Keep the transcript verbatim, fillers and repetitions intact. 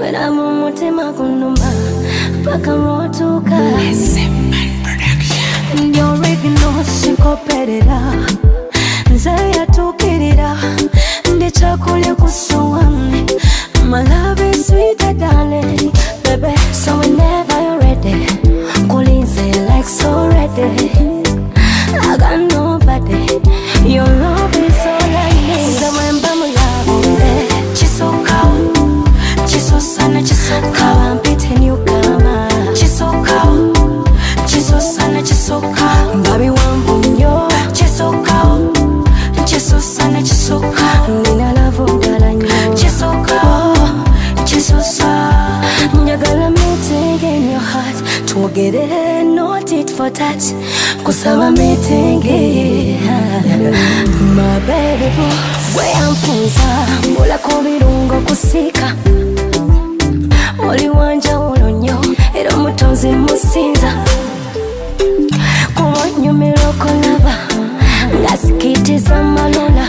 Wena mumutima kunuma paka motuka You already know sinkoperera Nzaya tukirira Ndichakule kusuwame My love is sweeter darling Baby, so whenever you're ready Kulinze like so ready I got nobody Your love is all I need Zamwemba mulabumbe Chisoka Chisosana chisoka Wampite nyukama Chisoka Chisosana chisoka Babi wambunyo Chisoka Chisosana chisoka Nina lavo ngalanyo Chisoka Chisosa Nyagala me take in your heart To get it, not it for that Kusaba me take it My baby boo Where I'm funza Mula kubirungo kusika Oli wanja ulonyo Ero mutonzi musinza Kuwanyo miloko lava Ngasikitiza malola